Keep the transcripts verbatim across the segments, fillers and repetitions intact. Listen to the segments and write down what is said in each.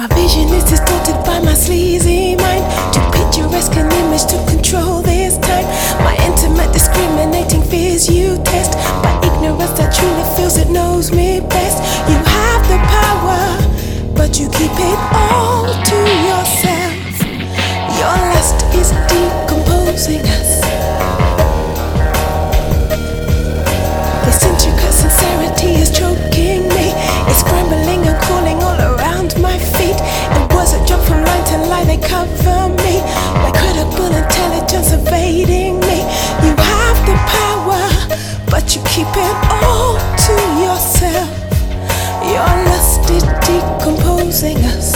My vision is distorted by my sleazy mind. Too picturesque an image to control this time. My intimate discriminating fears you test. By ignorance that truly feels it knows me best. You have the power, but you keep it all to yourself. Your lust is decomposing us. This intricate sincerity is choking me. It's scrambling and crawling all around my feet. And words that jump from line to line, they cover me. My credible intelligence evading me. You have the power, but you keep it all to yourself. Your lust is decomposing us.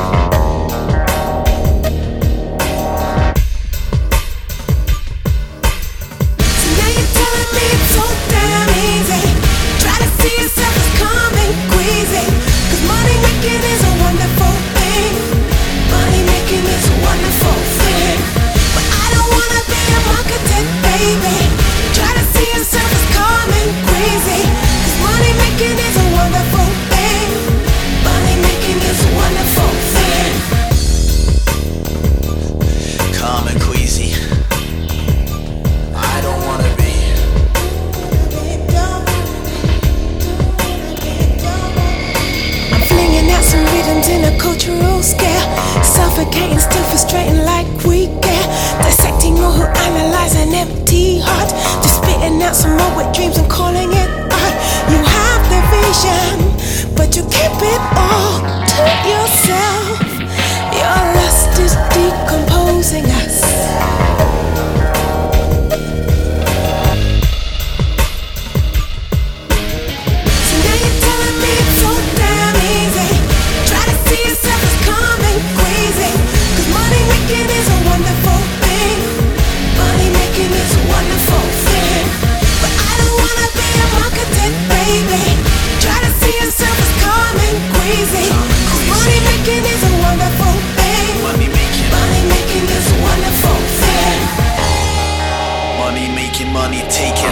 In a cultural scale, suffocating, still frustrating like we care. Dissecting all who analyze an empty heart. Just spitting out some more wet dreams and calling it art. You have the vision, but you keep it all to yourself. Your lust is decomposing us. Money taken.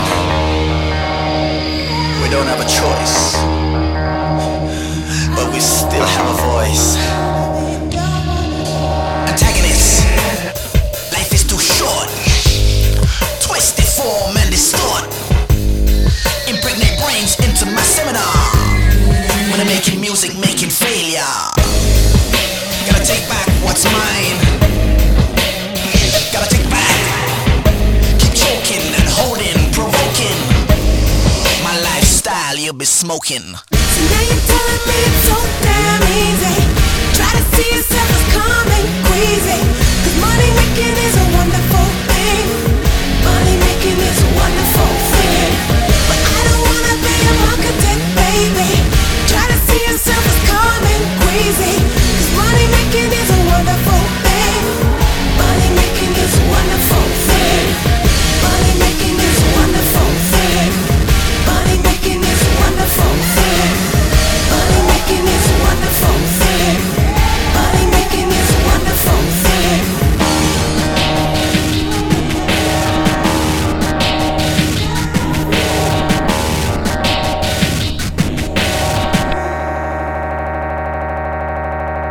We don't have a choice, but we still have a voice. Antagonists, life is too short. Twist it, form and distort. Impregnate brains into my seminar. When I'm making music, making failure. Gotta take back what's mine. Gotta take back. Holding, provoking my lifestyle, you'll be smoking. So now you're telling me it's so damn easy. Try to see yourself.